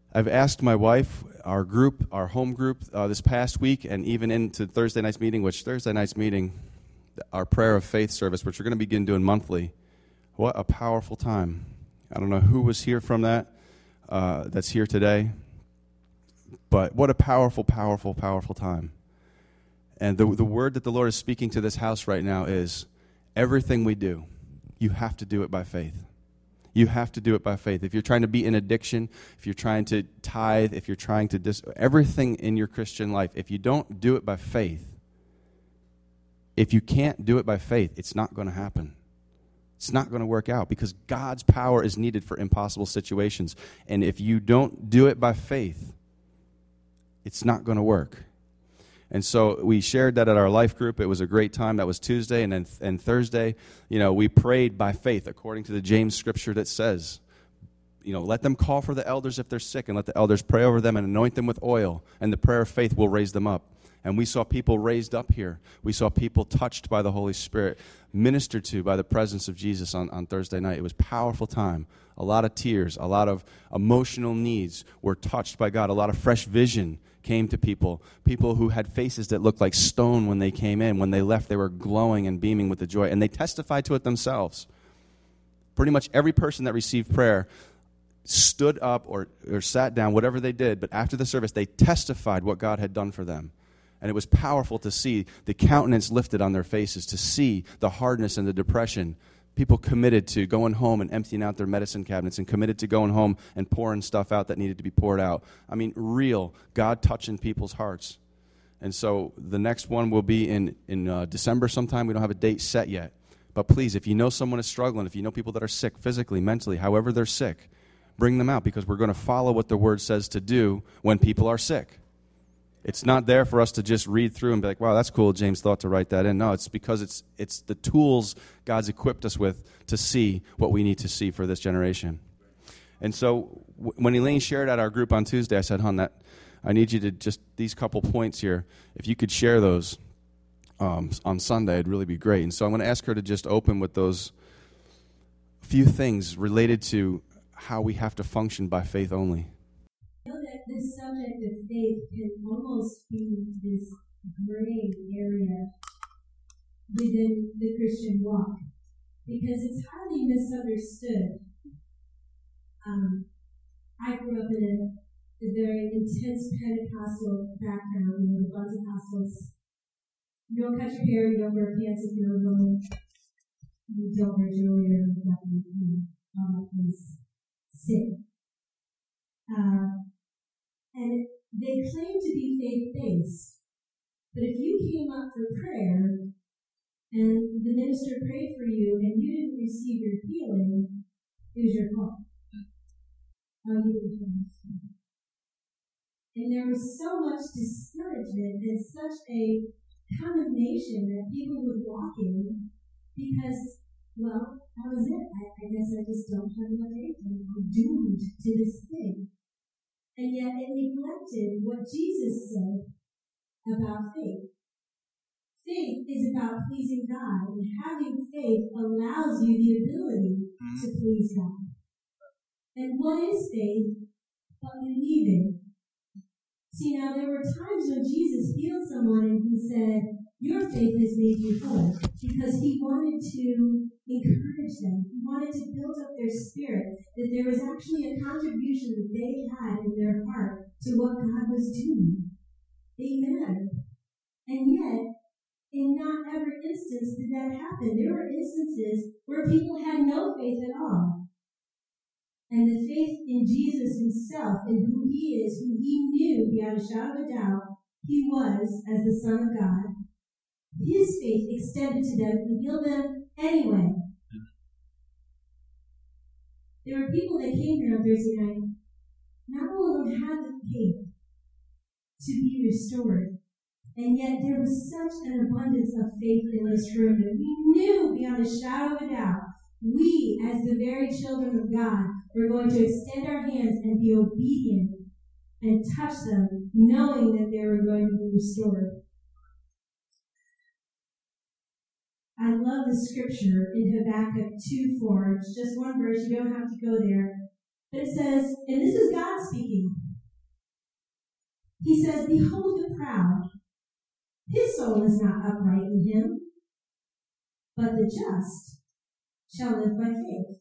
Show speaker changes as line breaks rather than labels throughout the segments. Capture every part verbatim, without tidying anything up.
I've asked my wife, our group, our home group, uh, this past week, and even into Thursday night's meeting, which Thursday night's meeting, our prayer of faith service, which we're going to begin doing monthly. What a powerful time. I don't know who was here from that, uh, that's here today, but what a powerful, powerful, powerful time. And the the word that the Lord is speaking to this house right now is, everything we do, you have to do it by faith. You have to do it by faith. If you're trying to be in addiction, if you're trying to tithe, if you're trying to dis- everything in your Christian life, if you don't do it by faith, if you can't do it by faith, it's not going to happen. It's not going to work out because God's power is needed for impossible situations. And if you don't do it by faith, it's not going to work. And so we shared that at our life group. It was a great time. That was Tuesday. And then and Thursday, you know, we prayed by faith according to the James scripture that says, you know, let them call for the elders if they're sick, and let the elders pray over them and anoint them with oil, and the prayer of faith will raise them up. And we saw people raised up here. We saw people touched by the Holy Spirit, ministered to by the presence of Jesus on, on Thursday night. It was a powerful time. A lot of tears, a lot of emotional needs were touched by God. A lot of fresh vision came to people. People who had faces that looked like stone when they came in. When they left, they were glowing and beaming with the joy. And they testified to it themselves. Pretty much every person that received prayer stood up or, or sat down, whatever they did. But after the service, they testified what God had done for them. And it was powerful to see the countenance lifted on their faces, to see the hardness and the depression. People committed to going home and emptying out their medicine cabinets, and committed to going home and pouring stuff out that needed to be poured out. I mean, real God touching people's hearts. And so the next one will be in, in uh, December sometime. We don't have a date set yet. But please, if you know someone is struggling, if you know people that are sick physically, mentally, however they're sick, bring them out, because we're going to follow what the Word says to do when people are sick. It's not there for us to just read through and be like, wow, that's cool, James thought to write that in. No, it's because it's it's the tools God's equipped us with to see what we need to see for this generation. And so w- when Elaine shared at our group on Tuesday, I said, hon, that I need you to just, these couple points here, if you could share those um, on Sunday, it'd really be great. And so I'm going to ask her to just open with those few things related to how we have to function by faith only.
I know that this subject of faith can almost be this gray area within the Christian walk, because it's highly misunderstood. Um, I grew up in a, a very intense Pentecostal background, you know, the Pentecostals. You don't cut your hair, you don't wear pants if you're a woman, you don't wear jewelry or nothing, you know, all that is sin. Uh, and they claim to be faith-based. But if you came up for prayer and the minister prayed for you and you didn't receive your healing, it was your fault. Oh, you didn't. And there was so much discouragement and such a condemnation that people would walk in because, well, that was it. I, I guess I just don't have enough faith. I'm doomed to this thing. And yet it neglected what Jesus said about faith. Faith is about pleasing God, and having faith allows you the ability to please God. And what is faith but believing? See, now there were times when Jesus healed someone and he said, your faith has made you whole, because he wanted to encourage them. He wanted to build up their spirit, that there was actually a contribution that they had in their heart to what God was doing. They mattered. And yet, in not every instance did that happen. There were instances where people had no faith at all. And the faith in Jesus himself, and who he is, who he knew beyond a shadow of a doubt he was as the Son of God, his faith extended to them and healed them anyway. There were people that came here on Thursday night. Not all of them had the faith to be restored. And yet there was such an abundance of faith in this room that we knew beyond a shadow of a doubt, we, as the very children of God, were going to extend our hands and be obedient and touch them, knowing that they were going to be restored. I love the scripture in Habakkuk two four. It's just one verse. You don't have to go there. But it says, and this is God speaking. He says, behold the proud. His soul is not upright in him, but the just shall live by faith.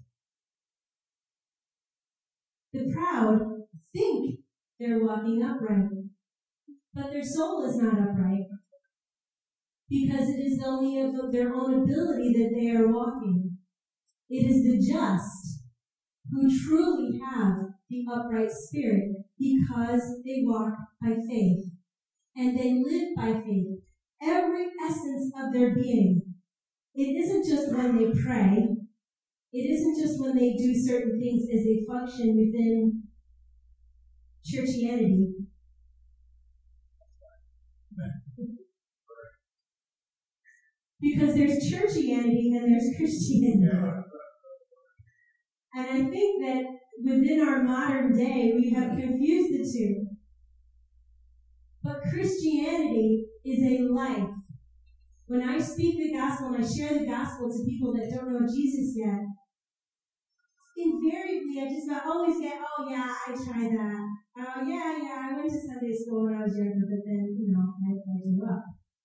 The proud think they're walking upright, but their soul is not upright, because it is only of their own ability that they are walking. It is the just who truly have the upright spirit, because they walk by faith, and they live by faith. Every essence of their being. It isn't just when they pray. It isn't just when they do certain things as they function within churchianity. Because there's churchianity and there's Christianity. And I think that within our modern day, we have confused the two. But Christianity is a life. When I speak the gospel and I share the gospel to people that don't know Jesus yet, invariably I just not always get, oh yeah, I tried that. Oh yeah, yeah, I went to Sunday school when I was younger, but then, you know, I, I grew up.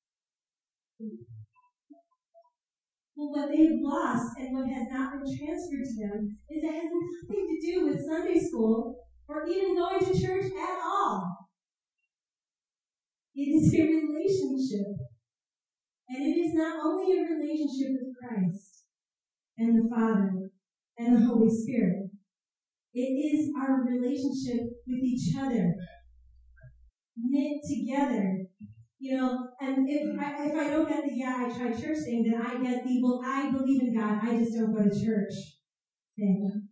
Well, what they've lost and what has not been transferred to them is it has nothing to do with Sunday school or even going to church at all. It is a relationship. And it is not only a relationship with Christ and the Father and the Holy Spirit. It is our relationship with each other, knit together. You know, and if I, if I don't get the yeah, I tried church thing, then I get the, well, I believe in God, I just don't go to church thing.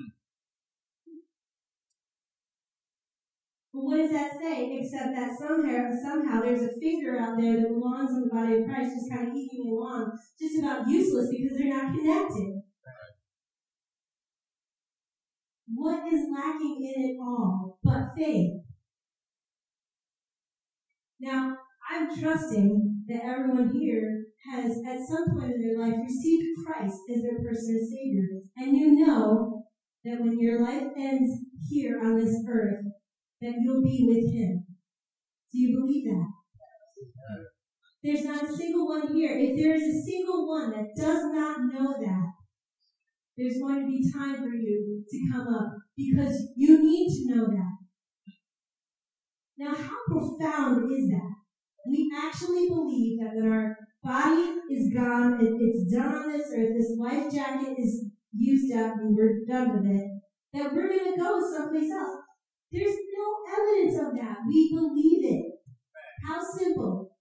But what does that say? Except that somehow, somehow there's a finger out there that belongs in the body of Christ just kind of eking along, just about useless because they're not connected. What is lacking in it all but faith? Now, I'm trusting that everyone here has, at some point in their life, received Christ as their personal Savior. And you know that when your life ends here on this earth, that you'll be with Him. Do you believe that? There's not a single one here. If there is a single one that does not know that, there's going to be time for you to come up because you need to know that. Now, how profound is that? We actually believe that when our body is gone, it, it's done on this earth, this life jacket is used up and we're done with it, that we're going to go someplace else. There's no evidence of that. We believe it. How simple.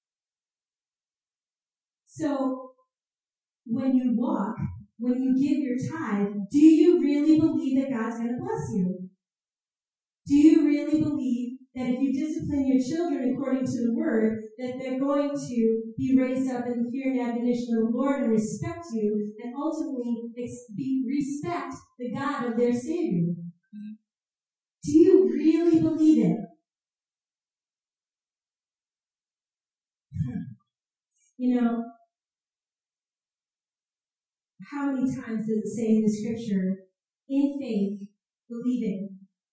So, when you walk, when you give your tithe, do you really believe that God's going to bless you? Do you really believe that if you discipline your children according to the Word, that they're going to be raised up in the fear and admonition of the Lord and respect you, and ultimately be, respect the God of their Savior? Do you really believe it? You know, how many times does it say in the Scripture, in faith, believing?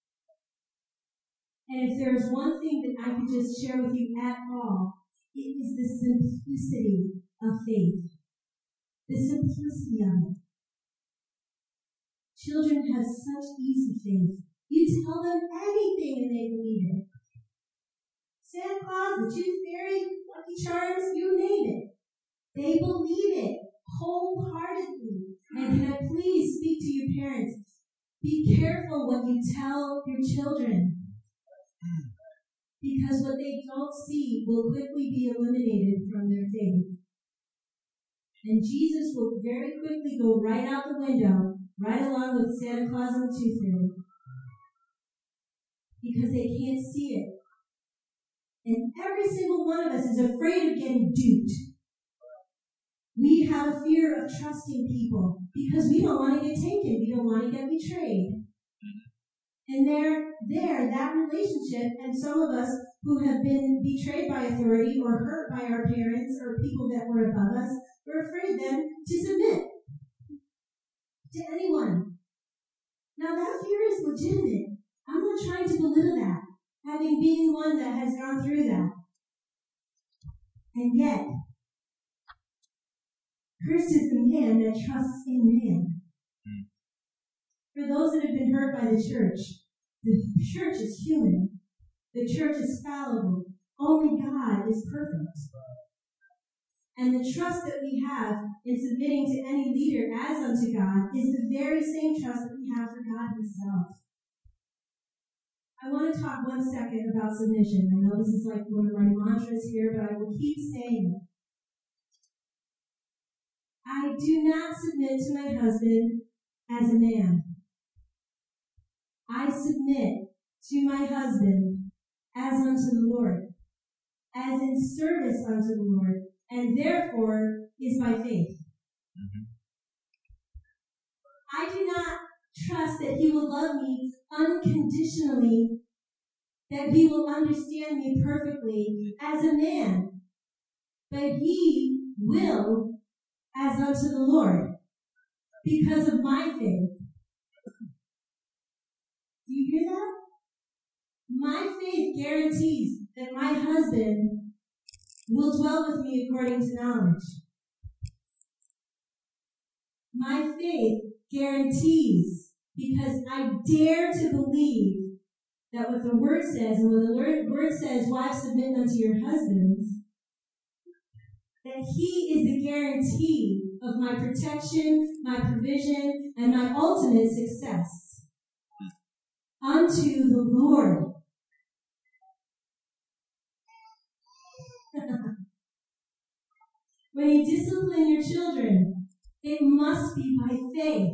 And if there's one thing that I could just share with you at all, it is the simplicity of faith. The simplicity of it. Children have such easy faith. You tell them anything and they believe it. Santa Claus, the Tooth Fairy, Lucky Charms, you name it. They believe it wholeheartedly. And can I please speak to your parents? Be careful what you tell your children. Because what they don't see will quickly be eliminated from their faith. And Jesus will very quickly go right out the window, right along with Santa Claus and the Tooth Fairy. Because they can't see it. And every single one of us is afraid of getting duped. We have a fear of trusting people because we don't want to get taken. We don't want to get betrayed. And there, there, that relationship, and some of us who have been betrayed by authority or hurt by our parents or people that were above us, we're afraid then to submit to anyone. Now that fear is legitimate. I'm not trying to belittle that having been one that has gone through that. And yet, cursed is the man that trusts in man. Mm. For those that have been hurt by the church, the church is human. The church is fallible. Only God is perfect. And the trust that we have in submitting to any leader as unto God is the very same trust that we have for God himself. I want to talk one second about submission. I know this is like one of my mantras here, but I will keep saying it. I do not submit to my husband as a man. I submit to my husband as unto the Lord, as in service unto the Lord, and therefore is by faith. Mm-hmm. I do not trust that he will love me unconditionally, that he will understand me perfectly as a man, but he will as unto the Lord because of my faith. Do you hear that? My faith guarantees that my husband will dwell with me according to knowledge. My faith guarantees, because I dare to believe that what the Word says, and when the Word says, wives, submit unto your husbands, that he is the guarantee of my protection, my provision, and my ultimate success unto the Lord. When you discipline your children, it must be by faith.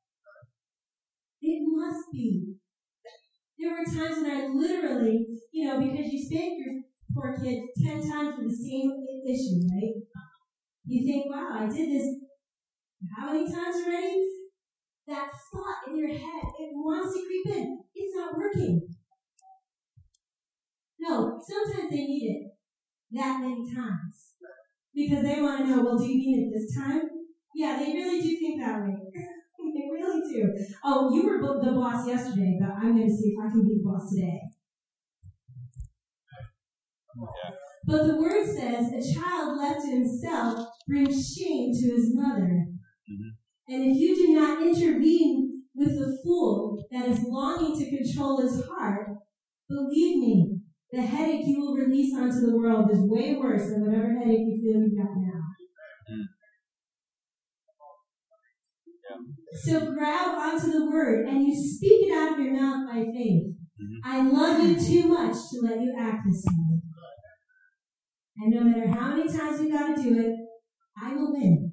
It must be. There were times when I literally, you know, because you spank your poor kid ten times for the same issue, right? You think, wow, I did this how many times already? That thought in your head, it wants to creep in. It's not working. No, sometimes they need it that many times. Because they want to know, well, do you mean it this time? Yeah, they really do think that way. They really do. Oh, you were the boss yesterday, but I'm going to see if I can be the boss today. Yeah. But the Word says, a child left to himself brings shame to his mother. Mm-hmm. And if you do not intervene with the fool that is longing to control his heart, believe me, the headache you will release onto the world is way worse than whatever headache you feel you've got now. Mm. Yeah. So grab onto the Word and you speak it out of your mouth by faith. Mm-hmm. I love you too much to let you act this way. And no matter how many times you got to do it, I will win.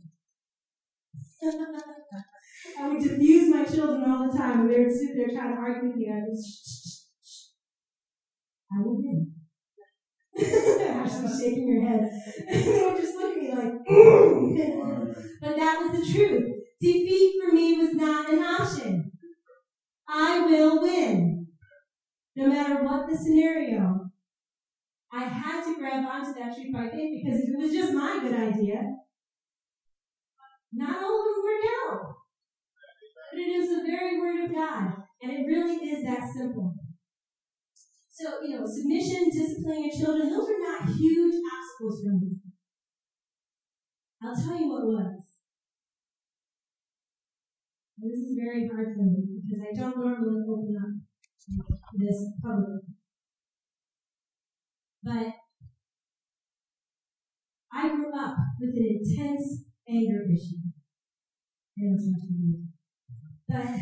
I would diffuse my children all the time when they would sit there trying to argue with me. I would shh, shh, shh. I will win. Actually shaking your head. They would just look at me like, mm. But that was the truth. Defeat for me was not an option. I will win. No matter what the scenario. I had to grab onto that truth by faith because if it was just my good idea, not all of them work out. But it is the very Word of God, and it really is that simple. So, you know, submission, disciplining your children, those are not huge obstacles for me. I'll tell you what was. And this is very hard for me because I don't normally open up this publicly. But I grew up with an intense anger issue. I know it's not too weird. But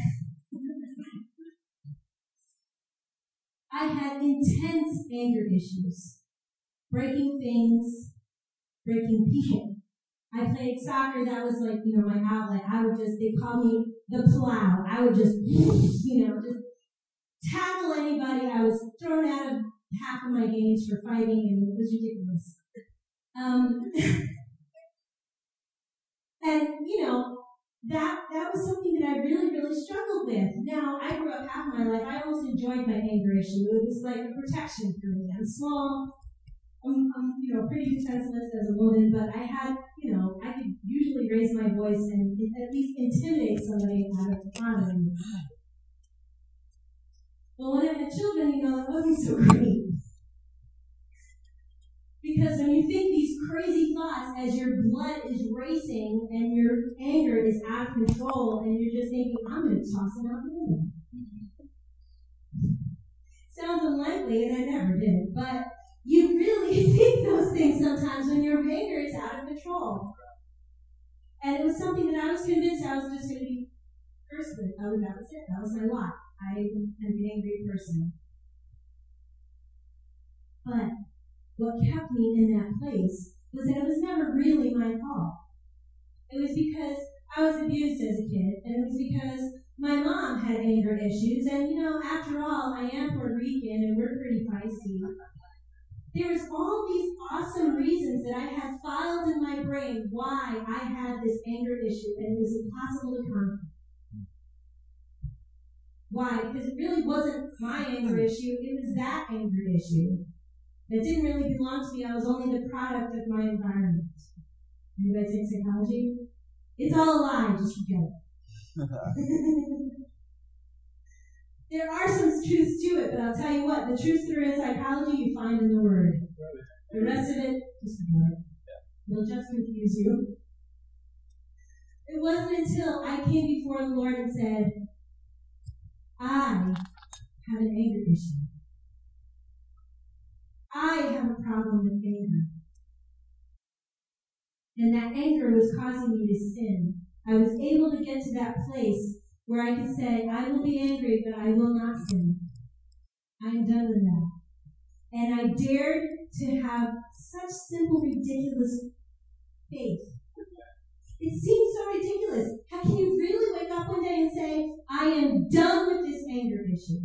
I had intense anger issues. Breaking things, breaking people. I played soccer, that was like, you know, my outlet. I would just, they called me the plow. I would just, you know, just tackle anybody. I was thrown out of half of my games for fighting, and it was ridiculous. Um, and, you know, that that was something that I really, really struggled with. Now, I grew up half my life, I almost enjoyed my anger issue. It was like a protection for me. I'm small, I'm, I'm, you know, pretty defenseless as a woman, but I had, you know, I could usually raise my voice and at least intimidate somebody out of honoring me. But when I had children, you know, that wasn't so great. Because when you think these crazy thoughts as your blood is racing and your anger is out of control and you're just thinking, I'm going to toss it out the window. Sounds unlikely, and I never did, but you really think those things sometimes when your anger is out of control. And it was something that I was convinced I was just going to be cursed with. Oh, that was it. That was my lot. I am an angry person. But what kept me in that place was that it was never really my fault. It was because I was abused as a kid, and it was because my mom had anger issues, and you know, after all, I am Puerto Rican, and we're pretty feisty. There was all these awesome reasons that I had filed in my brain why I had this anger issue, and it was impossible to conquer. Why? Because it really wasn't my anger issue, it was that anger issue. That didn't really belong to me. I was only the product of my environment. Anybody take psychology? It's all a lie, just forget it. There are some truths to it, but I'll tell you what, the truths that are in psychology you find in the Word. The rest of it, just forget it. It'll just confuse you. It wasn't until I came before the Lord and said, I have an anger issue. I have a problem with anger. And that anger was causing me to sin. I was able to get to that place where I could say, I will be angry, but I will not sin. I am done with that. And I dared to have such simple, ridiculous faith. It seems so ridiculous. How can you really wake up one day and say, I am done with this anger issue?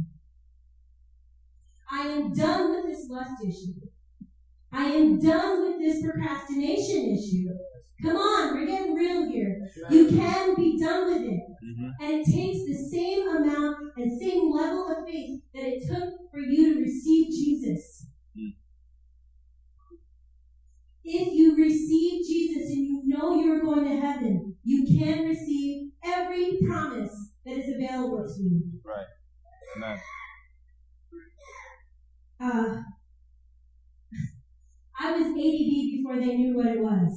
I am done with this lust issue. I am done with this procrastination issue. Come on, we're getting real here. You can be done with it. Mm-hmm. And it takes the same amount and same level of faith that it took for you to receive Jesus. Mm. If you receive Jesus and you know you're going to heaven, you can receive every promise that is available to you.
Right. Amen.
Uh, I was A D D before they knew what it was.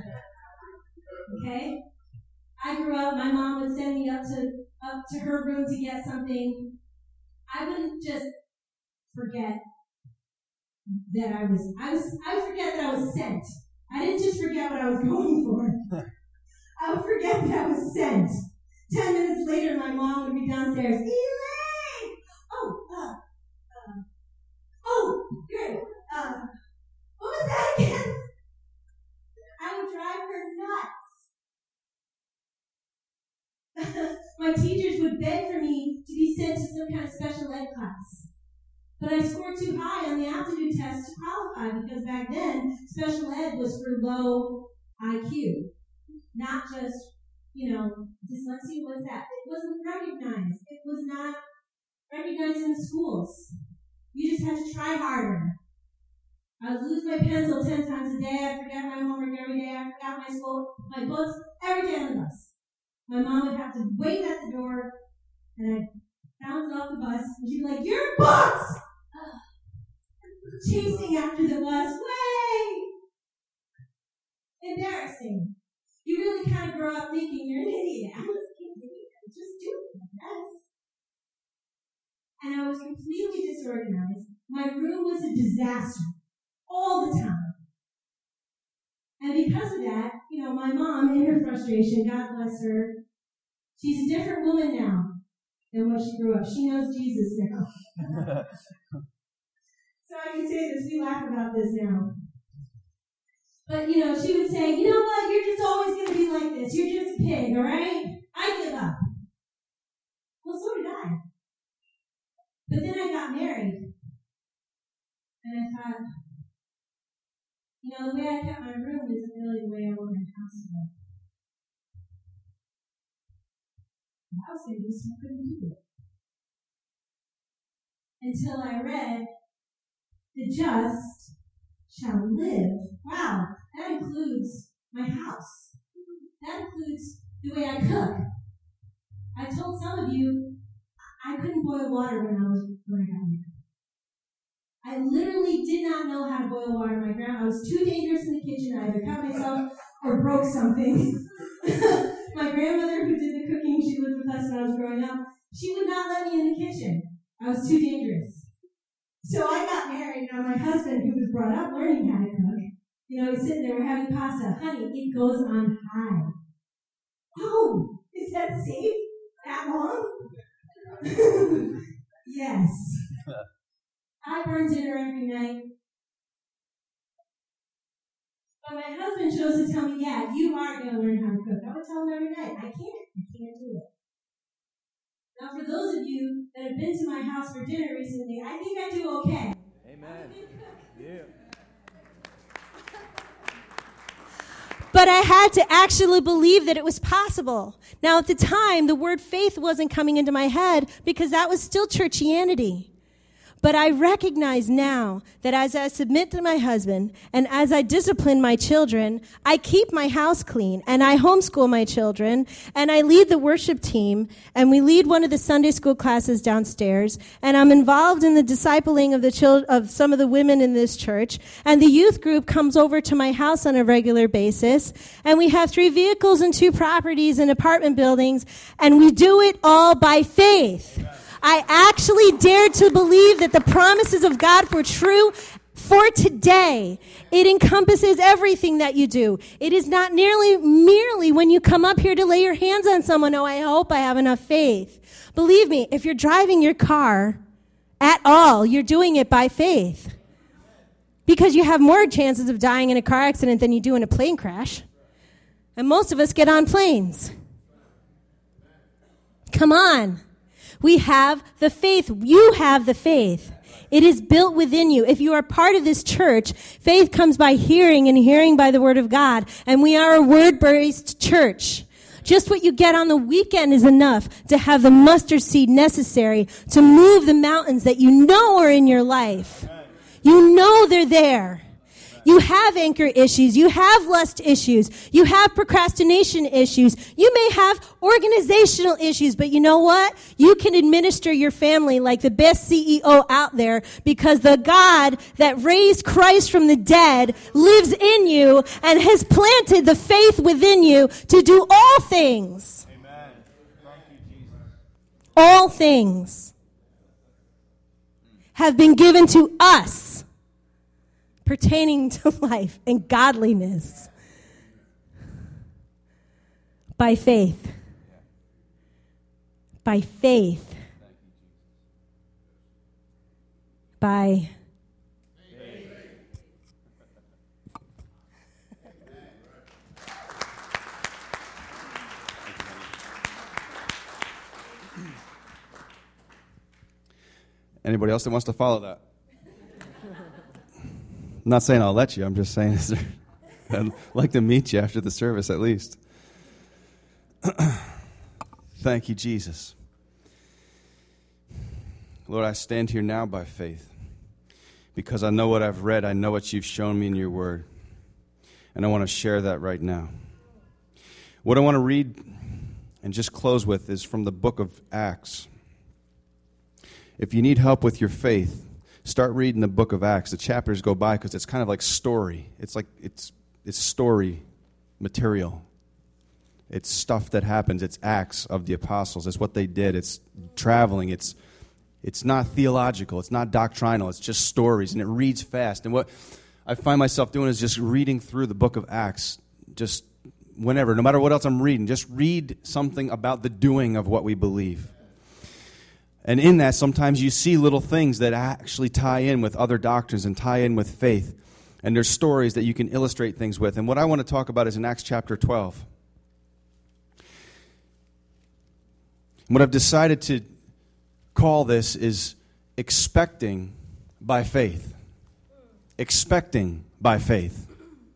Okay? I grew up, my mom would send me up to up to her room to get something. I wouldn't just forget that I was, I was, I would forget that I was sent. I didn't just forget what I was going for. I would forget that I was sent. Ten minutes later, my mom would be downstairs. Elaine! Oh, uh, uh, oh, good. Uh, what was that again? I would drive her nuts. My teachers would beg for me to be sent to some kind of special ed class. But I scored too high on the aptitude test to qualify because back then, special ed was for low I Q. Not just, you know, dyslexia was that. It wasn't recognized. It was not recognized in the schools. You just had to try harder. I would lose my pencil ten times a day. I'd forget my homework every day. I forgot my school, my books every day on the bus. My mom would have to wait at the door, and I'd bounce off the bus, and she'd be like, "Your books!" Chasing after the bus. Way! Embarrassing. You really kind of grow up thinking you're an idiot. I was an idiot. I was just stupid, I guess. And I was completely disorganized. My room was a disaster. All the time. And because of that, you know, my mom, in her frustration, God bless her, she's a different woman now than when she grew up. She knows Jesus now. So I can say this, we laugh about this now. But, you know, she would say, you know what, you're just always going to be like this. You're just a pig, all right? I give up. Well, so did I. But then I got married. And I thought, you know, the way I kept my room isn't really the way I want my house to look. I was going to do something I couldn't do it. Until I read, the just shall live. Wow, that includes my house. That includes the way I cook. I told some of you, I couldn't boil water when I was learning how to make it. I literally did not know how to boil water. My grandma, I was too dangerous in the kitchen. I either cut myself or broke something. My grandmother, who did the cooking, she lived with us when I was growing up, she would not let me in the kitchen. I was too dangerous. So I got married. Now my husband, who was brought up learning how to cook, you know, he's sitting there, we're having pasta. Honey, it goes on high. Oh, is that safe? That long? Yes. I burn dinner every night. But my husband chose to tell me, yeah, you are going to learn how to cook. I would tell him every night, I can't. I can't do it. Now, for those of you that have been to my house for dinner recently, I think I do okay.
Amen. Yeah.
But I had to actually believe that it was possible. Now, at the time, the word faith wasn't coming into my head because that was still churchianity. But I recognize now that as I submit to my husband and as I discipline my children, I keep my house clean and I homeschool my children and I lead the worship team and we lead one of the Sunday school classes downstairs and I'm involved in the discipling of the chil- of some of the women in this church and the youth group comes over to my house on a regular basis and we have three vehicles and two properties and apartment buildings and we do it all by faith. I actually dared to believe that the promises of God were true for today. It encompasses everything that you do. It is not nearly merely when you come up here to lay your hands on someone, oh, I hope I have enough faith. Believe me, if you're driving your car at all, you're doing it by faith. Because you have more chances of dying in a car accident than you do in a plane crash. And most of us get on planes. Come on. We have the faith. You have the faith. It is built within you. If you are part of this church, faith comes by hearing and hearing by the word of God. And we are a word-based church. Just what you get on the weekend is enough to have the mustard seed necessary to move the mountains that you know are in your life. You know they're there. You have anchor issues. You have lust issues. You have procrastination issues. You may have organizational issues, but you know what? You can administer your family like the best C E O out there because the God that raised Christ from the dead lives in you and has planted the faith within you to do all things.
Amen. Thank you, Jesus.
All things have been given to us pertaining to life and godliness by faith. By faith. By faith.
Anybody else that wants to follow that? I'm not saying I'll let you. I'm just saying I'd like to meet you after the service at least. Thank you, Jesus. Lord, I stand here now by faith because I know what I've read. I know what you've shown me in your word. And I want to share that right now. What I want to read and just close with is from the book of Acts. If you need help with your faith, start reading the book of Acts. The chapters go by because it's kind of like story. It's like it's it's story material. It's stuff that happens. It's acts of the apostles. It's what they did. It's traveling. It's it's not theological. It's not doctrinal. It's just stories, and it reads fast. And what I find myself doing is just reading through the book of Acts, just whenever, no matter what else I'm reading, just read something about the doing of what we believe. And in that, sometimes you see little things that actually tie in with other doctrines and tie in with faith. And there's stories that you can illustrate things with. And what I want to talk about is in Acts chapter twelve. What I've decided to call this is expecting by faith. Expecting by faith.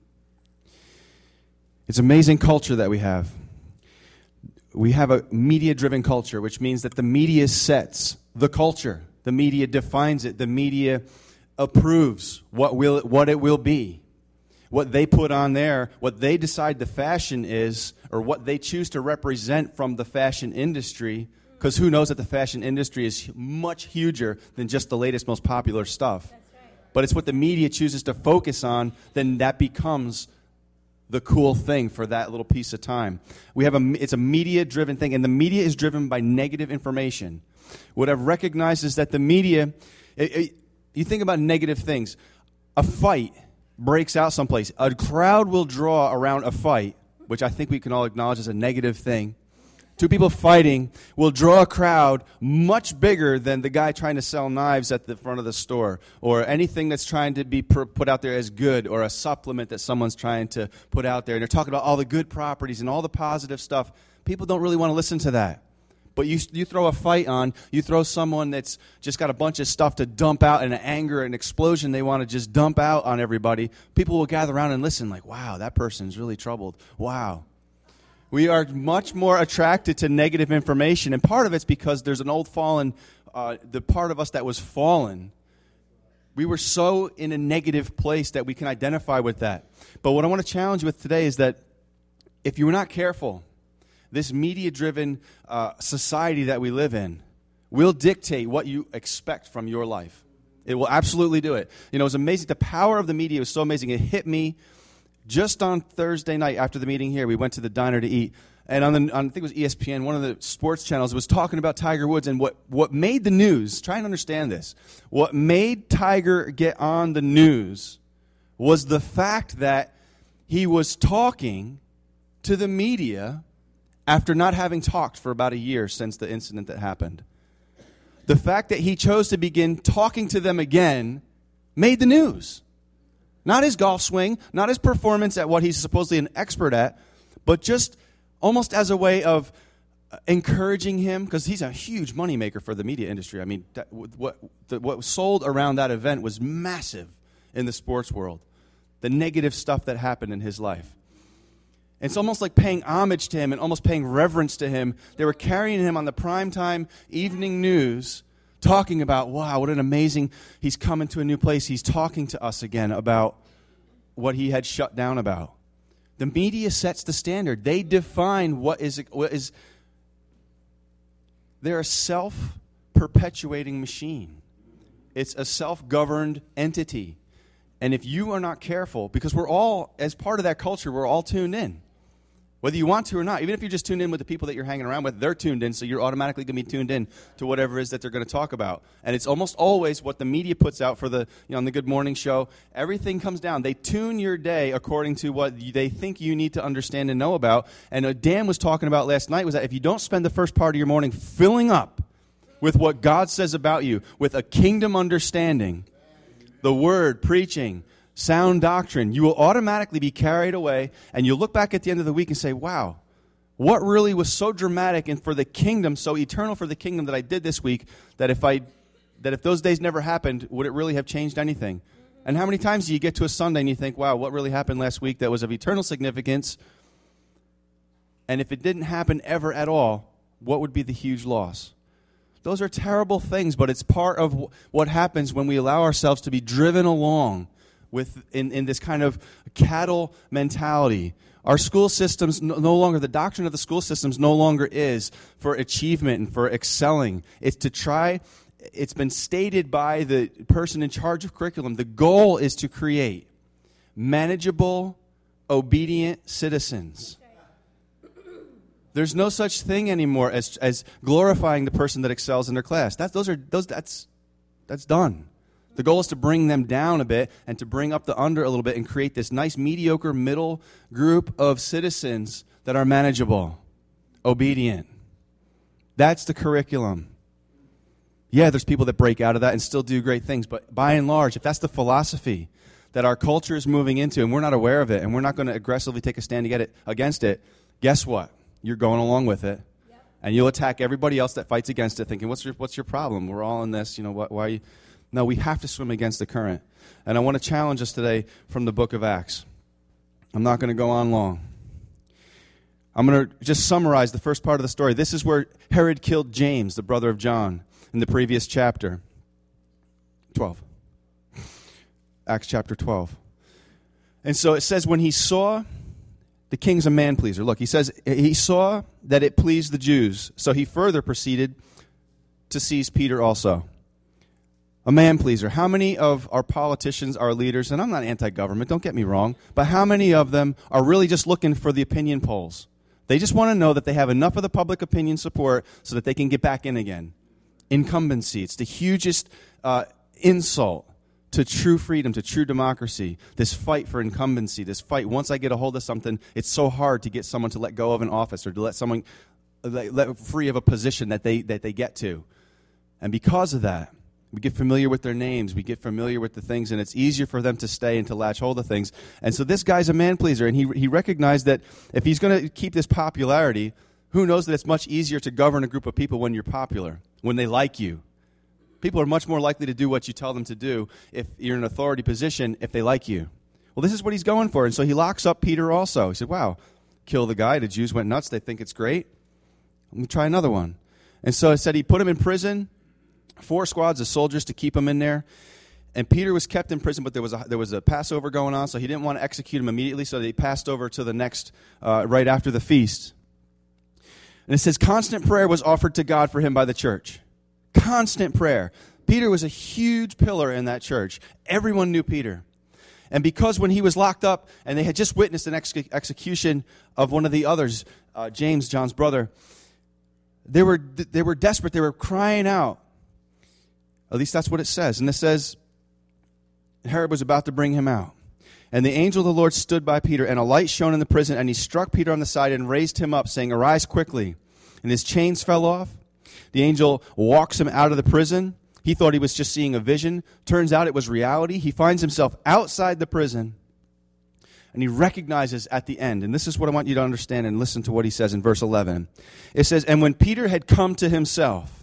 It's an amazing culture that we have. We have a media-driven culture, which means that the media sets the culture. The media defines it. The media approves what will it, what it will be. What they put on there, what they decide the fashion is, or what they choose to represent from the fashion industry Because who knows that the fashion industry is much huger than just the latest, most popular stuff.
That's right.
But it's what the media chooses to focus on, then that becomes the cool thing for that little piece of time. We have a, it's a media-driven thing, and the media is driven by negative information. What I've recognized is that the media, it, it, you think about negative things. A fight breaks out someplace. A crowd will draw around a fight, which I think we can all acknowledge is a negative thing. Two people fighting will draw a crowd much bigger than the guy trying to sell knives at the front of the store, or anything that's trying to be put out there as good, or a supplement that someone's trying to put out there. And they're talking about all the good properties and all the positive stuff. People don't really want to listen to that. But you you throw a fight on, you throw someone that's just got a bunch of stuff to dump out, and an anger, an explosion they want to just dump out on everybody. People will gather around and listen like, wow, that person's really troubled. Wow. We are much more attracted to negative information, and part of it's because there's an old fallen, uh, the part of us that was fallen. We were so in a negative place that we can identify with that. But what I want to challenge you with today is that if you're not careful, this media-driven uh, society that we live in will dictate what you expect from your life. It will absolutely do it. You know, it's amazing. The power of the media was so amazing. It hit me just on Thursday night after the meeting here. We went to the diner to eat. And on, the, on I think it was E S P N, one of the sports channels, was talking about Tiger Woods. And what, what made the news, try and understand this, what made Tiger get on the news was the fact that he was talking to the media after not having talked for about a year since the incident that happened. The fact that he chose to begin talking to them again made the news. Not his golf swing, not his performance at what he's supposedly an expert at, but just almost as a way of encouraging him, because he's a huge moneymaker for the media industry. I mean, that, what, the, what was sold around that event was massive in the sports world. The negative stuff that happened in his life. It's almost like paying homage to him and almost paying reverence to him. They were carrying him on the primetime evening news, talking about, wow, what an amazing, he's coming to a new place. He's talking to us again about what he had shut down about. The media sets the standard. They define what is, what is they're a self-perpetuating machine. It's a self-governed entity. And if you are not careful, because we're all, as part of that culture, we're all tuned in. Whether you want to or not, even if you're just tuned in with the people that you're hanging around with, they're tuned in, so you're automatically going to be tuned in to whatever it is that they're going to talk about. And it's almost always what the media puts out for the, you know, on the Good Morning Show. Everything comes down. They tune your day according to what they think you need to understand and know about. And what Dan was talking about last night was that if you don't spend the first part of your morning filling up with what God says about you, with a kingdom understanding, the word, preaching, sound doctrine, you will automatically be carried away, and you'll look back at the end of the week and say, wow, what really was so dramatic and for the kingdom, so eternal for the kingdom that I did this week, that if I, that if those days never happened, would it really have changed anything? And how many times do you get to a Sunday and you think, wow, what really happened last week that was of eternal significance? And if it didn't happen ever at all, what would be the huge loss? Those are terrible things, but it's part of what happens when we allow ourselves to be driven along with in, in this kind of cattle mentality. Our school systems no, no longer, the doctrine of the school systems no longer is for achievement and for excelling. It's to try, it's been stated by the person in charge of curriculum, the goal is to create manageable, obedient citizens. There's no such thing anymore as as glorifying the person that excels in their class. That's those are those that's that's done. The goal is to bring them down a bit and to bring up the under a little bit and create this nice mediocre middle group of citizens that are manageable, obedient. That's the curriculum. Yeah, there's people that break out of that and still do great things, but by and large, if that's the philosophy that our culture is moving into and we're not aware of it and we're not going to aggressively take a stand to get it against it, guess what? You're going along with it. Yep. And you'll attack everybody else that fights against it, thinking, what's your what's your problem? We're all in this, you know, why, why are you? No, we have to swim against the current. And I want to challenge us today from the book of Acts. I'm not going to go on long. I'm going to just summarize the first part of the story. This is where Herod killed James, the brother of John, in the previous chapter. twelve. Acts chapter twelve. And so it says, when he saw The king's a man pleaser. Look, he says he saw that it pleased the Jews, so he further proceeded to seize Peter also. A man pleaser. How many of our politicians, our leaders, and I'm not anti-government, don't get me wrong, but how many of them are really just looking for the opinion polls? They just want to know that they have enough of the public opinion support so that they can get back in again. Incumbency. It's the hugest uh, insult to true freedom, to true democracy. This fight for incumbency, this fight, once I get a hold of something, it's so hard to get someone to let go of an office or to let someone let, let free of a position that they that they get to. And because of that, we get familiar with their names. We get familiar with the things, and it's easier for them to stay and to latch hold of things. And so this guy's a man-pleaser, and he he recognized that if he's going to keep this popularity, who knows that it's much easier to govern a group of people when you're popular, when they like you. People are much more likely to do what you tell them to do if you're in an authority position if they like you. Well, this is what he's going for, and so he locks up Peter also. He said, wow, kill the guy. The Jews went nuts. They think it's great. Let me try another one. And so it said he put him in prison. Four squads of soldiers to keep him in there. And Peter was kept in prison, but there was a, there was a Passover going on, so he didn't want to execute him immediately, so they passed over to the next, uh, right after the feast. And it says, constant prayer was offered to God for him by the church. Constant prayer. Peter was a huge pillar in that church. Everyone knew Peter. And because when he was locked up, and they had just witnessed an ex- execution of one of the others, uh, James, John's brother, they were they were desperate. They were crying out. At least that's what it says. And it says, Herod was about to bring him out. And the angel of the Lord stood by Peter, and a light shone in the prison, and he struck Peter on the side and raised him up, saying, arise quickly. And his chains fell off. The angel walks him out of the prison. He thought he was just seeing a vision. Turns out it was reality. He finds himself outside the prison, and he recognizes at the end, and this is what I want you to understand and listen to what he says in verse eleven. It says, and when Peter had come to himself,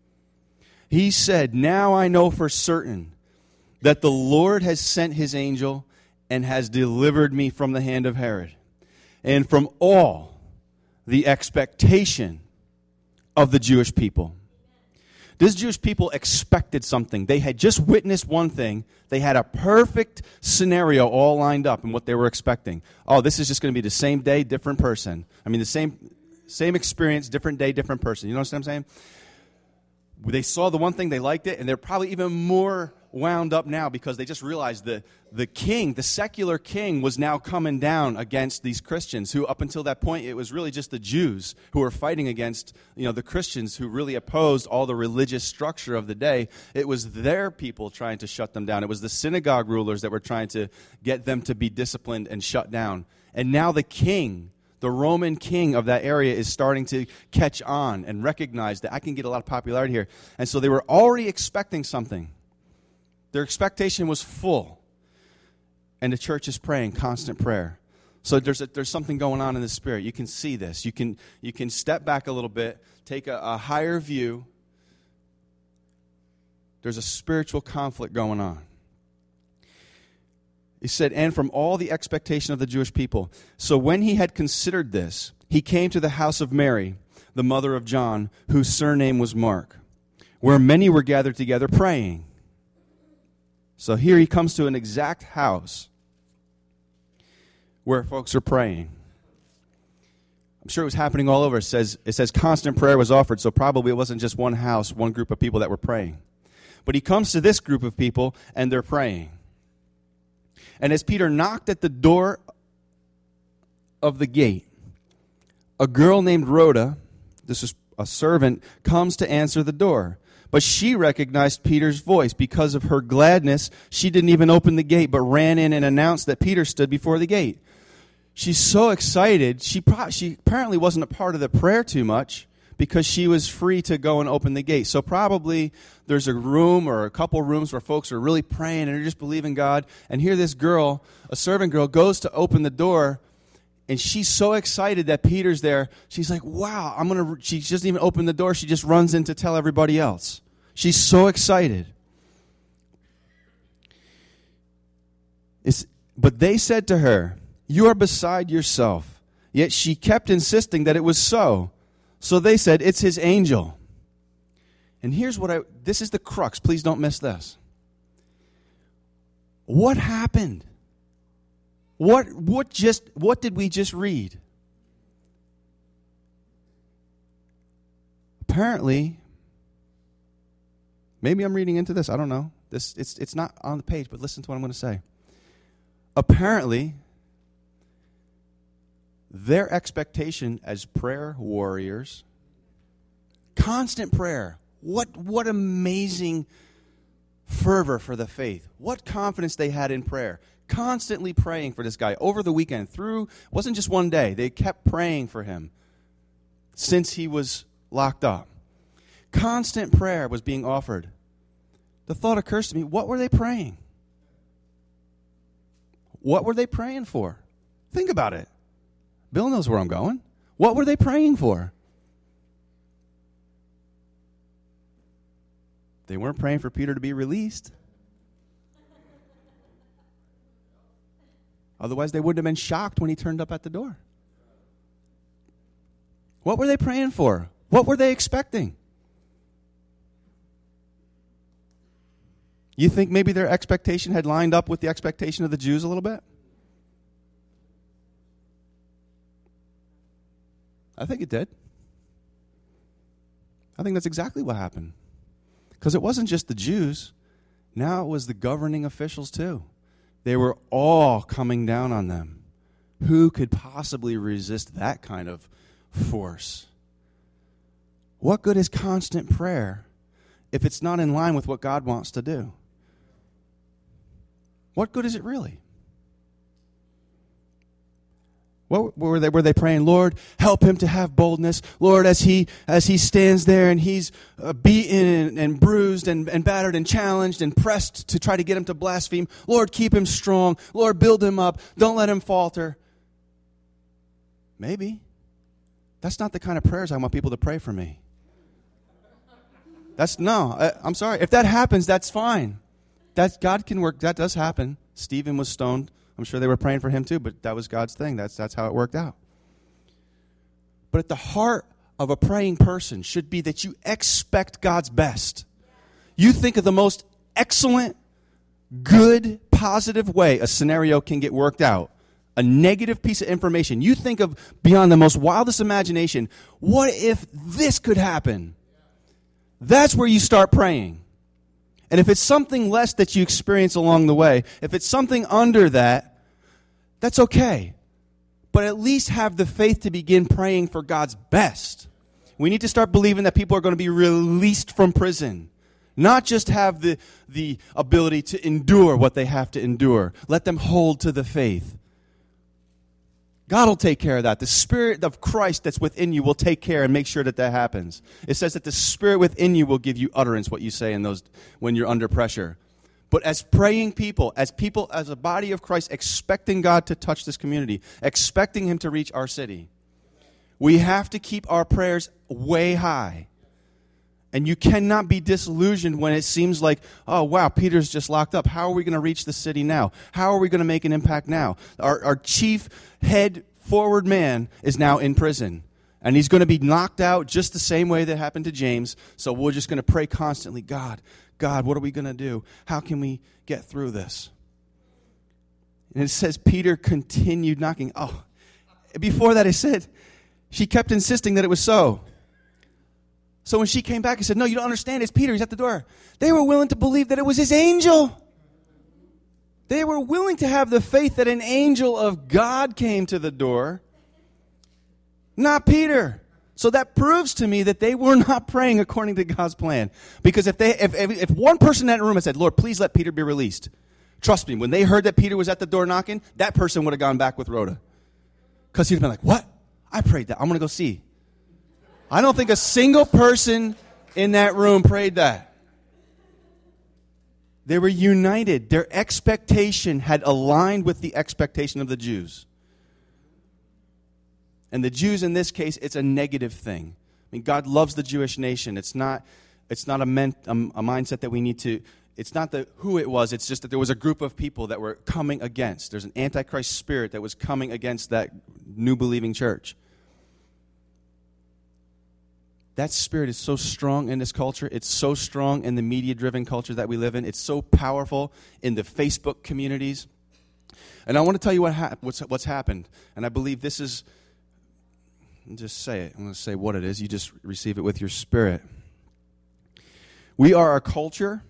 he said, now I know for certain that the Lord has sent his angel and has delivered me from the hand of Herod and from all the expectation of the Jewish people. This Jewish people expected something. They had just witnessed one thing. They had a perfect scenario all lined up in what they were expecting. Oh, this is just going to be the same day, different person. I mean, the same same experience, different day, different person. You know what I'm saying? They saw the one thing, they liked it, and they're probably even more wound up now because they just realized the, the king, the secular king, was now coming down against these Christians who, up until that point, it was really just the Jews who were fighting against, you know, the Christians who really opposed all the religious structure of the day. It was their people trying to shut them down. It was the synagogue rulers that were trying to get them to be disciplined and shut down. And now the king, the Roman king of that area, is starting to catch on and recognize that I can get a lot of popularity here. And so they were already expecting something. Their expectation was full. And the church is praying, constant prayer. So there's a, there's something going on in the spirit. You can see this. You can you can step back a little bit, take a, a higher view. There's a spiritual conflict going on. He said, and from all the expectation of the Jewish people. So when he had considered this, he came to the house of Mary, the mother of John, whose surname was Mark, where many were gathered together praying. So here he comes to an exact house where folks are praying. I'm sure it was happening all over. It says, it says constant prayer was offered, so probably it wasn't just one house, one group of people that were praying. But he comes to this group of people, and they're praying. And as Peter knocked at the door of the gate, a girl named Rhoda, this is a servant, comes to answer the door. But she recognized Peter's voice. Because of her gladness, she didn't even open the gate, but ran in and announced that Peter stood before the gate. She's so excited. She, pro- she apparently wasn't a part of the prayer too much because she was free to go and open the gate. So probably there's a room or a couple rooms where folks are really praying and they're just believing God. And here this girl, a servant girl, goes to open the door. And she's so excited that Peter's there. She's like, wow, I'm going to, she doesn't even open the door. She just runs in to tell everybody else. She's so excited. It's, but they said to her, you are beside yourself. Yet she kept insisting that it was so. So they said, it's his angel. And here's what I, this is the crux. Please don't miss this. What happened? What what just what did we just read? Apparently, maybe I'm reading into this, I don't know. This it's it's not on the page, but listen to what I'm going to say. Apparently, their expectation as prayer warriors, constant prayer. What what amazing fervor for the faith. What confidence they had in prayer. Constantly praying for this guy over the weekend. Through, wasn't just one day. They kept praying for him since he was locked up. Constant prayer was being offered. The thought occurs to me, what were they praying? What were they praying for? Think about it. Bill knows where I'm going. What were they praying for? They weren't praying for Peter to be released. Otherwise, they wouldn't have been shocked when he turned up at the door. What were they praying for? What were they expecting? You think maybe their expectation had lined up with the expectation of the Jews a little bit? I think it did. I think that's exactly what happened. Because it wasn't just the Jews. Now it was the governing officials too. They were all coming down on them. Who could possibly resist that kind of force? What good is constant prayer if it's not in line with what God wants to do? What good is it really? What were they? Were they praying, Lord, help him to have boldness? Lord, as he as he stands there and he's uh, beaten and, and bruised and, and battered and challenged and pressed to try to get him to blaspheme, Lord, keep him strong. Lord, build him up. Don't let him falter. Maybe. That's not the kind of prayers I want people to pray for me. That's, no, I, I'm sorry. If that happens, that's fine. That's, God can work. That does happen. Stephen was stoned. I'm sure they were praying for him too, but that was God's thing. That's that's how it worked out. But at the heart of a praying person should be that you expect God's best. You think of the most excellent, good, positive way a scenario can get worked out. A negative piece of information. You think of beyond the most wildest imagination, what if this could happen? That's where you start praying. And if it's something less that you experience along the way, if it's something under that, that's okay. But at least have the faith to begin praying for God's best. We need to start believing that people are going to be released from prison. Not just have the, the ability to endure what they have to endure. Let them hold to the faith. God will take care of that. The Spirit of Christ that's within you will take care and make sure that that happens. It says that the Spirit within you will give you utterance, what you say in those when you're under pressure. But as praying people, as people, as a body of Christ, expecting God to touch this community, expecting Him to reach our city, we have to keep our prayers way high. And you cannot be disillusioned when it seems like, oh, wow, Peter's just locked up. How are we going to reach the city now? How are we going to make an impact now? Our, our chief head forward man is now in prison. And he's going to be knocked out just the same way that happened to James. So we're just going to pray constantly, God, God, what are we going to do? How can we get through this? And it says Peter continued knocking. Oh, before that it said, she kept insisting that it was so. So when she came back and said, no, you don't understand, it's Peter, he's at the door. They were willing to believe that it was his angel. They were willing to have the faith that an angel of God came to the door, not Peter. So that proves to me that they were not praying according to God's plan. Because if they, if, if, if one person in that room had said, Lord, please let Peter be released, trust me, when they heard that Peter was at the door knocking, that person would have gone back with Rhoda. Because he'd have been like, what? I prayed that. I'm going to go see. I don't think a single person in that room prayed that. They were united. Their expectation had aligned with the expectation of the Jews. And the Jews in this case, it's a negative thing. I mean, God loves the Jewish nation. It's not, it's not a, men, a, a mindset that we need to, it's not the who it was, it's just that there was a group of people that were coming against. There's an antichrist spirit that was coming against that new believing church. That spirit is so strong in this culture. It's so strong in the media-driven culture that we live in. It's so powerful in the Facebook communities. And I want to tell you what ha- what's, what's happened. And I believe this is, just say it. I'm going to say what it is. You just receive it with your spirit. We are a culture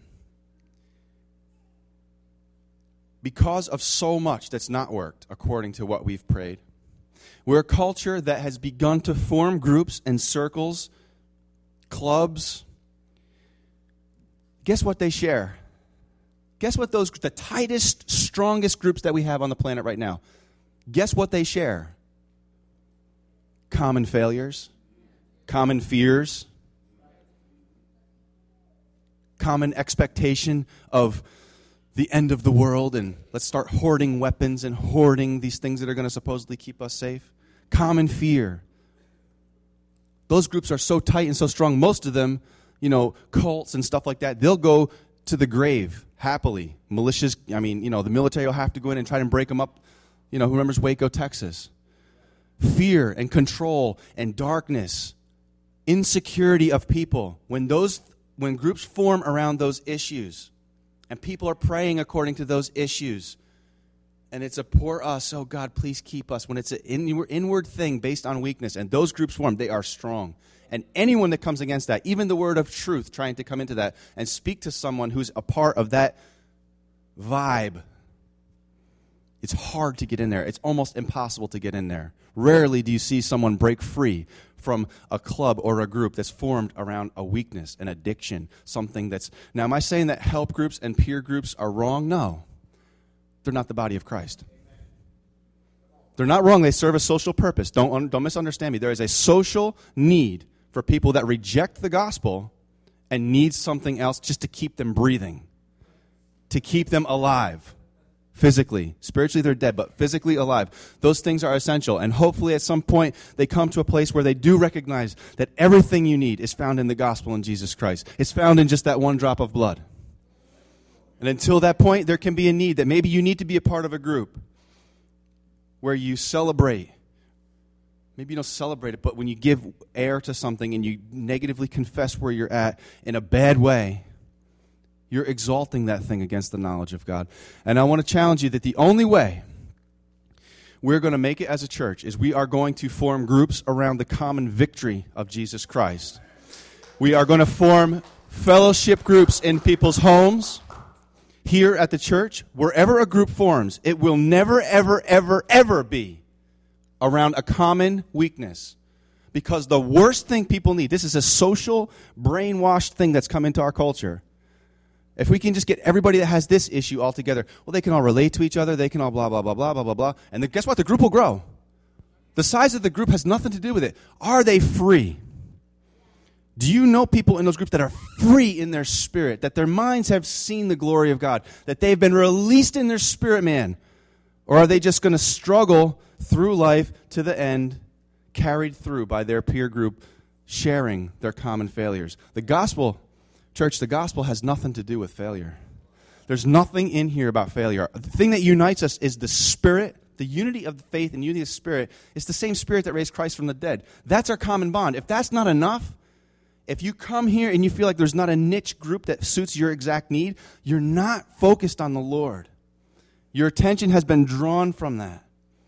because of so much that's not worked according to what we've prayed. We're a culture that has begun to form groups and circles, clubs. Guess what they share? Guess what those, the tightest, strongest groups that we have on the planet right now, guess what they share? Common failures, common fears, common expectation of the end of the world, and let's start hoarding weapons and hoarding these things that are going to supposedly keep us safe. Common fear. Those groups are so tight and so strong. Most of them, you know, cults and stuff like that, they'll go to the grave happily. Militias, I mean, you know, the military will have to go in and try to break them up. You know, who remembers Waco, Texas? Fear and control and darkness, insecurity of people. When those, when groups form around those issues, and people are praying according to those issues, and it's a poor us, oh God, please keep us. When it's an inward thing based on weakness, and those groups form, they are strong. And anyone that comes against that, even the word of truth, trying to come into that and speak to someone who's a part of that vibe, it's hard to get in there. It's almost impossible to get in there. Rarely do you see someone break free from a club or a group that's formed around a weakness, an addiction, something that's... Now, am I saying that help groups and peer groups are wrong? No. They're not the body of Christ. They're not wrong. They serve a social purpose. Don't, don't misunderstand me. There is a social need for people that reject the gospel and need something else just to keep them breathing, to keep them alive. Physically. Spiritually, they're dead, but physically alive. Those things are essential. And hopefully at some point, they come to a place where they do recognize that everything you need is found in the gospel in Jesus Christ. It's found in just that one drop of blood. And until that point, there can be a need that maybe you need to be a part of a group where you celebrate. Maybe you don't celebrate it, but when you give air to something and you negatively confess where you're at in a bad way, you're exalting that thing against the knowledge of God. And I want to challenge you that the only way we're going to make it as a church is we are going to form groups around the common victory of Jesus Christ. We are going to form fellowship groups in people's homes, here at the church. Wherever a group forms, it will never, ever, ever, ever be around a common weakness. Because the worst thing people need, this is a social, brainwashed thing that's come into our culture. If we can just get everybody that has this issue all together, well, they can all relate to each other, they can all blah, blah, blah, blah, blah, blah, blah. And then guess what? The group will grow. The size of the group has nothing to do with it. Are they free? Do you know people in those groups that are free in their spirit, that their minds have seen the glory of God, that they've been released in their spirit, man? Or are they just going to struggle through life to the end, carried through by their peer group, sharing their common failures? The gospel... Church, the gospel has nothing to do with failure. There's nothing in here about failure. The thing that unites us is the Spirit. The unity of the faith and unity of the Spirit is the same Spirit that raised Christ from the dead. That's our common bond. If that's not enough, if you come here and you feel like there's not a niche group that suits your exact need, you're not focused on the Lord. Your attention has been drawn from that.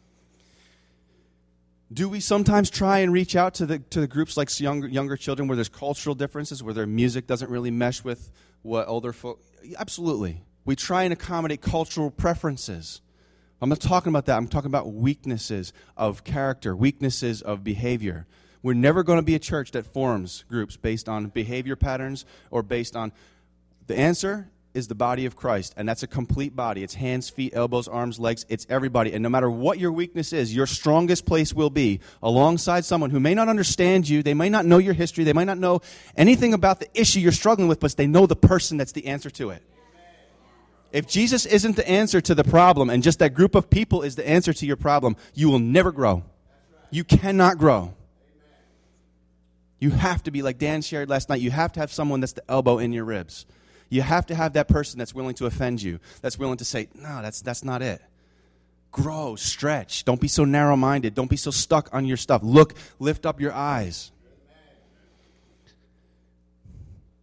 Do we sometimes try and reach out to the to the groups like younger, younger children where there's cultural differences, where their music doesn't really mesh with what older folk... Absolutely. We try and accommodate cultural preferences. I'm not talking about that. I'm talking about weaknesses of character, weaknesses of behavior. We're never going to be a church that forms groups based on behavior patterns or based on... The answer is the body of Christ, and that's a complete body. It's hands, feet, elbows, arms, legs. It's everybody. And no matter what your weakness is, your strongest place will be alongside someone who may not understand you. They may not know your history. They might not know anything about the issue you're struggling with, but they know the person that's the answer to it. If Jesus isn't the answer to the problem, and just that group of people is the answer to your problem, you will never grow. You cannot grow. You have to be, like Dan shared last night, you have to have someone that's the elbow in your ribs. You have to have that person that's willing to offend you, that's willing to say, no, that's that's not it. Grow, stretch. Don't be so narrow-minded. Don't be so stuck on your stuff. Look, lift up your eyes.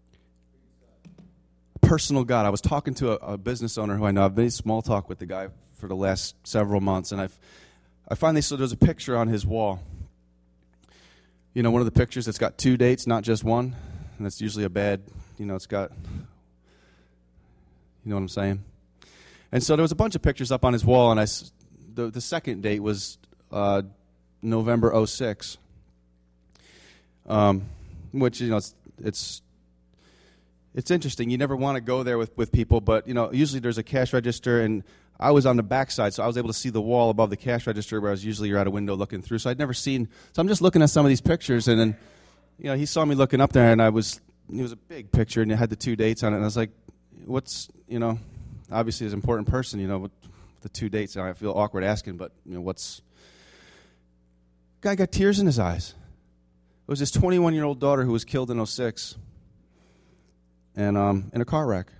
Personal God. I was talking to a, a business owner who I know. I've made small talk with the guy for the last several months, and I've I finally saw there's a picture on his wall. You know, one of the pictures that's got two dates, not just one, and that's usually a bad, you know, it's got, you know what I'm saying? And so there was a bunch of pictures up on his wall, and I, the, the second date was uh, November oh six, um, which, you know, it's, it's It's interesting. You never want to go there with, with people, but, you know, usually there's a cash register, and I was on the backside, so I was able to see the wall above the cash register, whereas usually you're at a window looking through. So I'd never seen, so I'm just looking at some of these pictures, and then, you know, he saw me looking up there, and I was, it was a big picture, and it had the two dates on it, and I was like, what's, you know, obviously as an important person, you know, with the two dates, and I feel awkward asking, but, you know, what's, guy got tears in his eyes. It was his twenty-one-year-old daughter who was killed in oh six. And um, in a car wreck.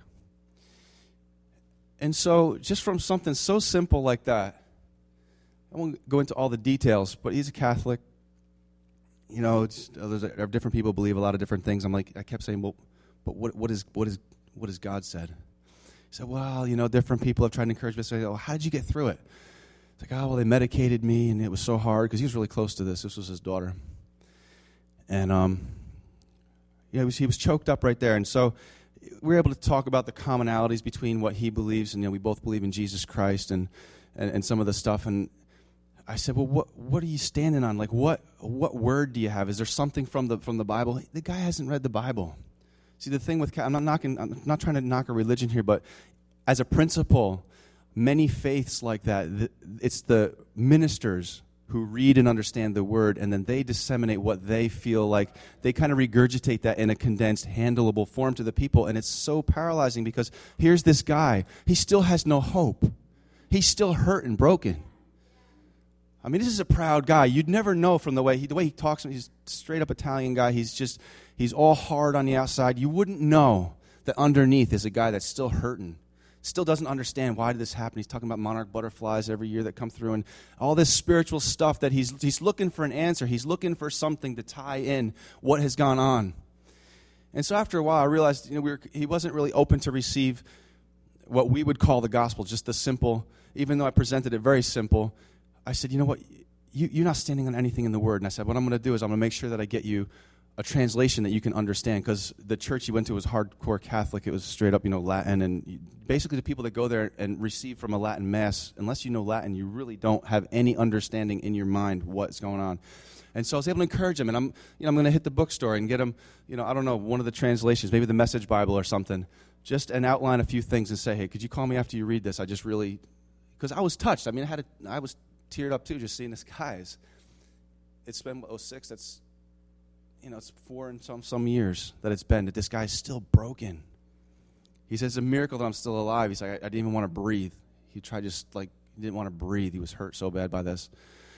And so just from something so simple like that, I won't go into all the details, but he's a Catholic. You know, it's, there's a, different people believe a lot of different things. I'm like, I kept saying, well, but what, what is what is what has God said? He said, well, you know, different people have tried to encourage me. So I go, well, how did you get through it? It's like, oh, well, they medicated me, and it was so hard, because he was really close to this. This was his daughter. And, um, yeah, he was, he was choked up right there. And so we were able to talk about the commonalities between what he believes, and, you know, we both believe in Jesus Christ and, and, and some of the stuff. And I said, well, what what are you standing on? Like, what what word do you have? Is there something from the from the Bible? The guy hasn't read the Bible. See, the thing with, I'm not knocking, I'm not trying to knock a religion here, but as a principle, many faiths like that, it's the ministers who read and understand the word, and then they disseminate what they feel like. They kind of regurgitate that in a condensed, handleable form to the people, and it's so paralyzing, because here's this guy. He still has no hope. He's still hurt and broken. I mean, this is a proud guy. You'd never know from the way he, the way he talks. He's a straight-up Italian guy. He's just, he's all hard on the outside. You wouldn't know that underneath is a guy that's still hurting. Still doesn't understand why did this happen. He's talking about monarch butterflies every year that come through, and all this spiritual stuff that he's he's looking for an answer. He's looking for something to tie in what has gone on. And so after a while, I realized, you know, we were, he wasn't really open to receive what we would call the gospel, just the simple. Even though I presented it very simple, I said, you know what, you, you're not standing on anything in the Word. And I said, what I'm going to do is I'm going to make sure that I get you a translation that you can understand, because the church he went to was hardcore Catholic. It was straight up, you know, Latin, and basically the people that go there and receive from a Latin mass, unless you know Latin, you really don't have any understanding in your mind what's going on. And so I was able to encourage him, and I'm, you know, I'm going to hit the bookstore and get him, you know, I don't know, one of the translations, maybe the Message Bible or something, just and outline a few things and say, hey, could you call me after you read this? I just really, because I was touched. I mean, I had, a, I was teared up too, just seeing this guy's. It's been oh six. That's, you know, it's four and some some years that it's been that this guy's still broken. He says, it's a miracle that I'm still alive. He's like, I, I didn't even want to breathe. He tried just like, he didn't want to breathe. He was hurt so bad by this.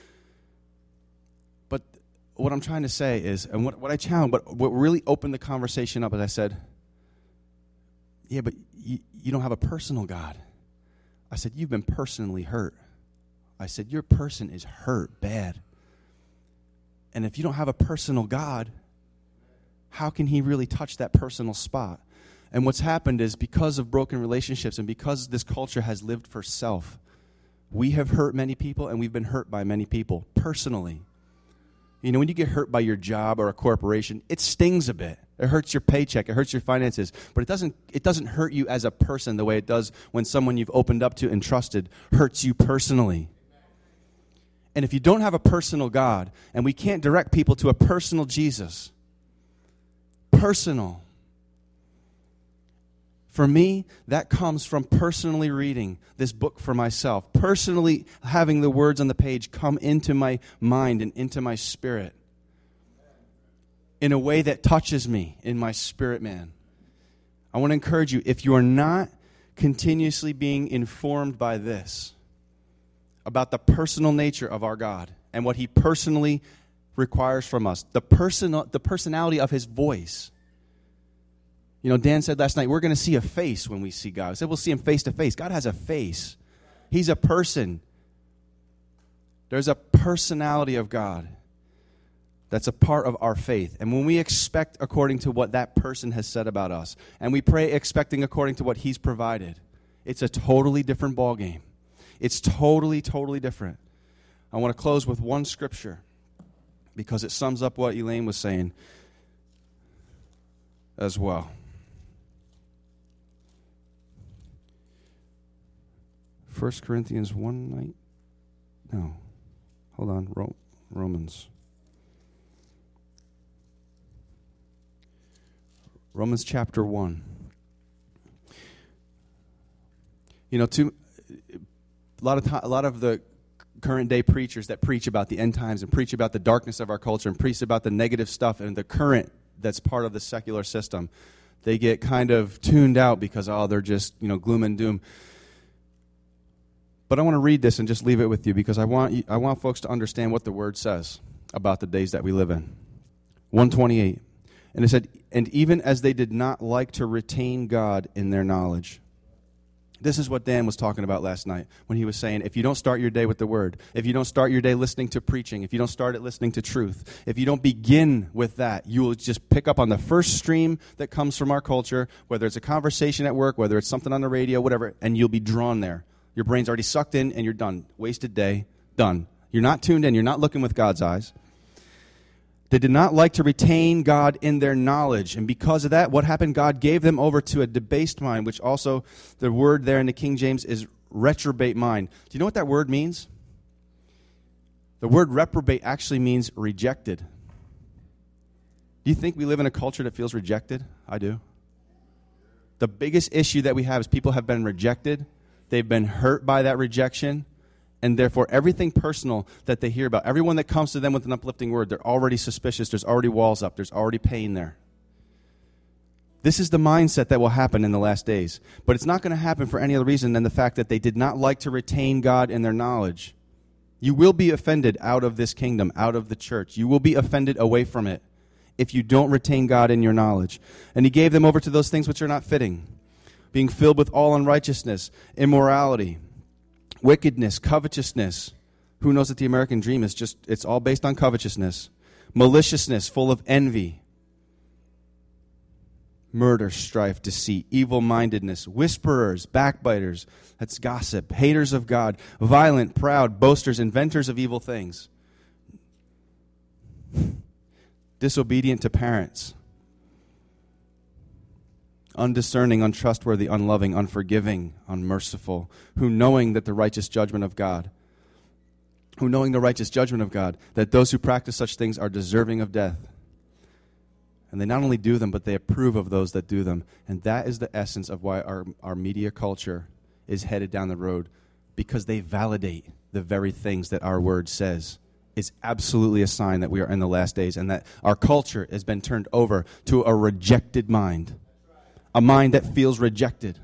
But what I'm trying to say is, and what, what I challenged, but what really opened the conversation up is I said, yeah, but you, you don't have a personal God. I said, you've been personally hurt. I said, your person is hurt bad. And if you don't have a personal God, how can he really touch that personal spot? And what's happened is, because of broken relationships and because this culture has lived for self, we have hurt many people, and we've been hurt by many people personally. You know, when you get hurt by your job or a corporation, it stings a bit. It hurts your paycheck. It hurts your finances. But it doesn't, it doesn't hurt you as a person the way it does when someone you've opened up to and trusted hurts you personally. And if you don't have a personal God, and we can't direct people to a personal Jesus, personal, for me, that comes from personally reading this book for myself, personally having the words on the page come into my mind and into my spirit in a way that touches me in my spirit, man. I want to encourage you, if you are not continuously being informed by this, about the personal nature of our God and what he personally requires from us, the personal, the personality of his voice. You know, Dan said last night, we're going to see a face when we see God. I said we'll see him face to face. God has a face. He's a person. There's a personality of God that's a part of our faith. And when we expect according to what that person has said about us, and we pray expecting according to what he's provided, it's a totally different ballgame. It's totally, totally different. I want to close with one scripture because it sums up what Elaine was saying as well. First Corinthians one night. No. Hold on. Ro- Romans. Romans chapter one. You know, too, a lot of time, a lot of the current day preachers that preach about the end times and preach about the darkness of our culture and preach about the negative stuff and the current that's part of the secular system, they get kind of tuned out because, oh, they're just, you know, gloom and doom. But I want to read this and just leave it with you because I want you, I want folks to understand what the Word says about the days that we live in. one twenty-eight. And it said, and even as they did not like to retain God in their knowledge. This is what Dan was talking about last night when he was saying, if you don't start your day with the Word, if you don't start your day listening to preaching, if you don't start it listening to truth, if you don't begin with that, you will just pick up on the first stream that comes from our culture, whether it's a conversation at work, whether it's something on the radio, whatever, and you'll be drawn there. Your brain's already sucked in and you're done. Wasted day, done. You're not tuned in. You're not looking with God's eyes. They did not like to retain God in their knowledge. And because of that, what happened? God gave them over to a debased mind, which also the word there in the King James is reprobate mind. Do you know what that word means? The word reprobate actually means rejected. Do you think we live in a culture that feels rejected? I do. The biggest issue that we have is people have been rejected. They've been hurt by that rejection. And therefore, everything personal that they hear about, everyone that comes to them with an uplifting word, they're already suspicious. There's already walls up. There's already pain there. This is the mindset that will happen in the last days. But it's not going to happen for any other reason than the fact that they did not like to retain God in their knowledge. You will be offended out of this kingdom, out of the church. You will be offended away from it if you don't retain God in your knowledge. And he gave them over to those things which are not fitting, being filled with all unrighteousness, immorality, wickedness, covetousness. Who knows that the American dream is just, it's all based on covetousness. Maliciousness, full of envy. Murder, strife, deceit, evil-mindedness, whisperers, backbiters, that's gossip, haters of God, violent, proud, boasters, inventors of evil things. Disobedient to parents. Undiscerning, untrustworthy, unloving, unforgiving, unmerciful, who knowing that the righteous judgment of God, who knowing the righteous judgment of God, that those who practice such things are deserving of death. And they not only do them, but they approve of those that do them. And that is the essence of why our, our media culture is headed down the road, because they validate the very things that our word says is absolutely a sign that we are in the last days and that our culture has been turned over to a rejected mind. A mind that feels rejected.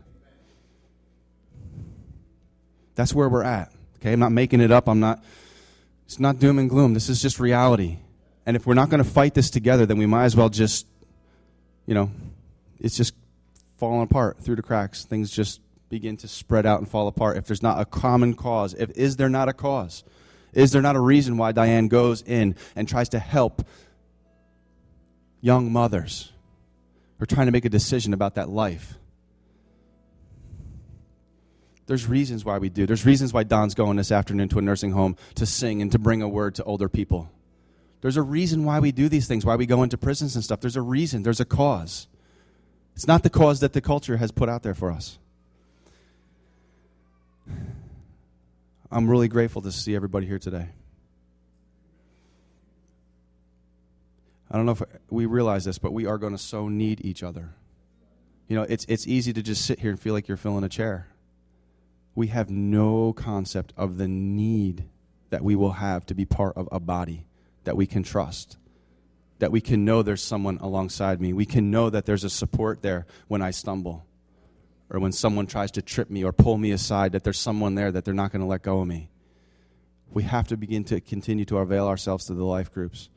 That's where we're at. Okay, I'm not making it up. I'm not, it's not doom and gloom. This is just reality. And if we're not going to fight this together, then we might as well just, you know, it's just falling apart through the cracks. Things just begin to spread out and fall apart if there's not a common cause. If is there not a cause? Is there not a reason why Diane goes in and tries to help young mothers? We're trying to make a decision about that life. There's reasons why we do. There's reasons why Don's going this afternoon to a nursing home to sing and to bring a word to older people. There's a reason why we do these things, why we go into prisons and stuff. There's a reason. There's a cause. It's not the cause that the culture has put out there for us. I'm really grateful to see everybody here today. I don't know if we realize this, but we are going to so need each other. You know, it's it's easy to just sit here and feel like you're filling a chair. We have no concept of the need that we will have to be part of a body that we can trust, that we can know there's someone alongside me. We can know that there's a support there when I stumble or when someone tries to trip me or pull me aside, that there's someone there that they're not going to let go of me. We have to begin to continue to avail ourselves to the life groups,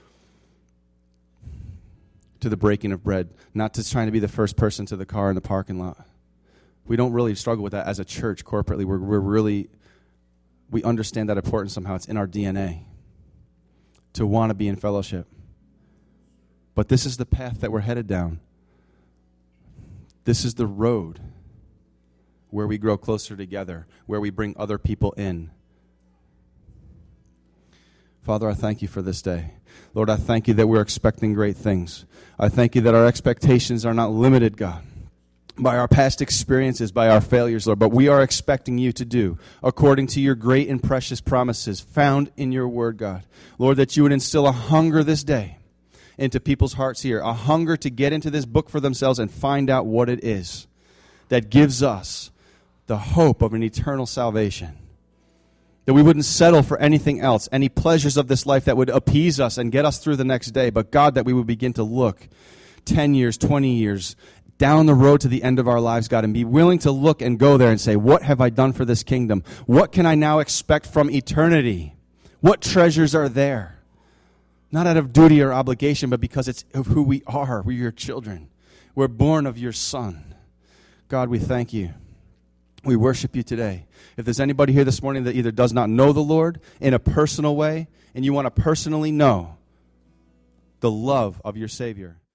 to the breaking of bread, not to trying to be the first person to the car in the parking lot. We don't really struggle with that as a church corporately. We're, we're really, we understand that importance somehow. It's in our D N A to want to be in fellowship. But this is the path that we're headed down. This is the road. where we grow closer together, where we bring other people in. Father, I thank you for this day. Lord, I thank you that we're expecting great things. I thank you that our expectations are not limited, God, by our past experiences, by our failures, Lord, but we are expecting you to do according to your great and precious promises found in your word, God. Lord, that you would instill a hunger this day into people's hearts here, a hunger to get into this book for themselves and find out what it is that gives us the hope of an eternal salvation. That we wouldn't settle for anything else, any pleasures of this life that would appease us and get us through the next day, but God, that we would begin to look ten years, twenty years, down the road to the end of our lives, God, and be willing to look and go there and say, what have I done for this kingdom? What can I now expect from eternity? What treasures are there? Not out of duty or obligation, but because it's of who we are. We're your children. We're born of your Son. God, we thank you. We worship you today. If there's anybody here this morning that either does not know the Lord in a personal way, and you want to personally know the love of your Savior,